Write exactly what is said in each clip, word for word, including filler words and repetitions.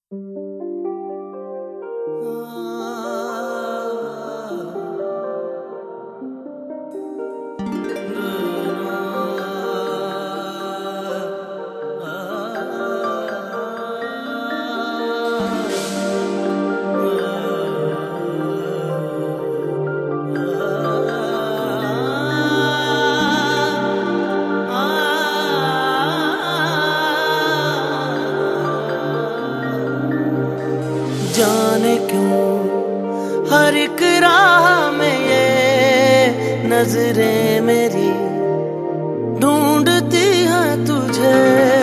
जाने क्यों हर एक राह में ये नजरें मेरी ढूंढती हैं तुझे।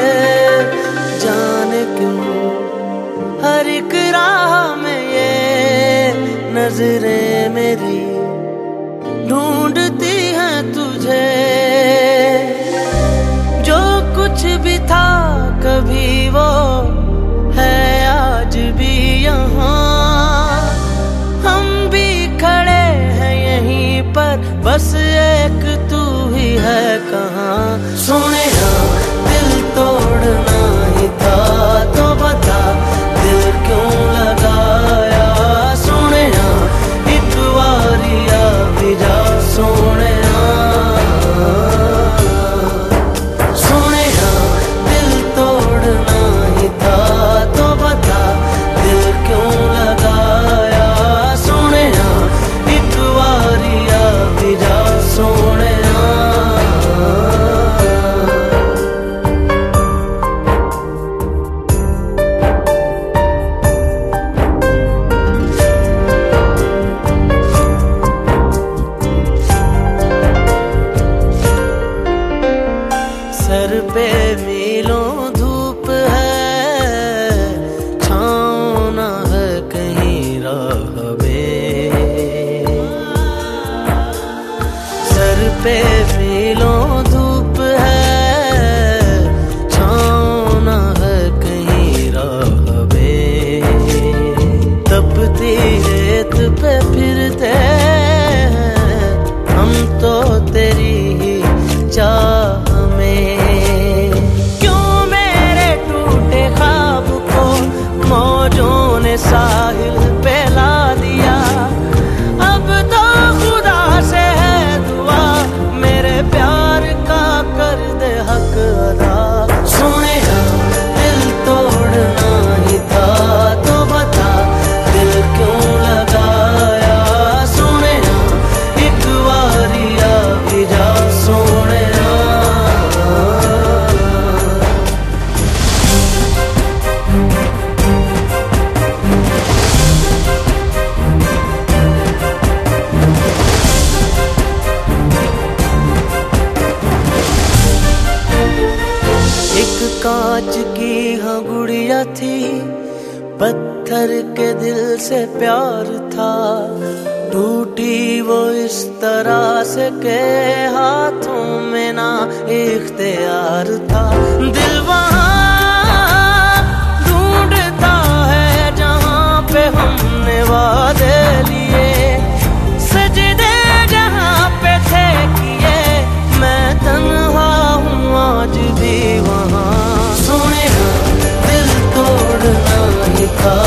जाने क्यों हर एक राह में ये नजरें मेरी ढूंढती हैं तुझे। जो कुछ भी था कभी वो है आज भी यहाँ, हम भी खड़े हैं यहीं पर, बस एक तू ही है कहाँ। सोने दिल तोड़ना ही था तो बता दिल क्यों लगाया। सोने एक बारिया भी जा सोने सोने दिल तोड़ना ही था तो बता दिल क्यों लगाया। सोने एक बारिया भी जा सोने। सर पे मीलों धूप है, छाँव न है कहीं राह में। सर पे मीलों धूप है, छाँव न है कहीं राह में। तपती रेत पे फिरते हैं हम तो तेरी ही चाह में। क्यों मेरे टूटे ख्वाब को मौजों ने साहिल पे ला दिया। अब तो खुदा से है दुआ मेरे प्यार का कर दे हक अदा। सोने दिल तोड़ना ही था तो बता दिल क्यों लगाया। सोने एक बारिया भी जा सोने। एक कांच की हाँ गुड़िया थी, पत्थर के दिल से प्यार था। टूटी वो इस तरह से के हाथों में ना इख्तियार था। दिल वहाँ ढूंढता है जहाँ पे हमने वादे लिए। सजदे जहाँ पे थे किए मैं तन्हा हूँ आज भी वहाँ। सोने दिल तोड़ना ही था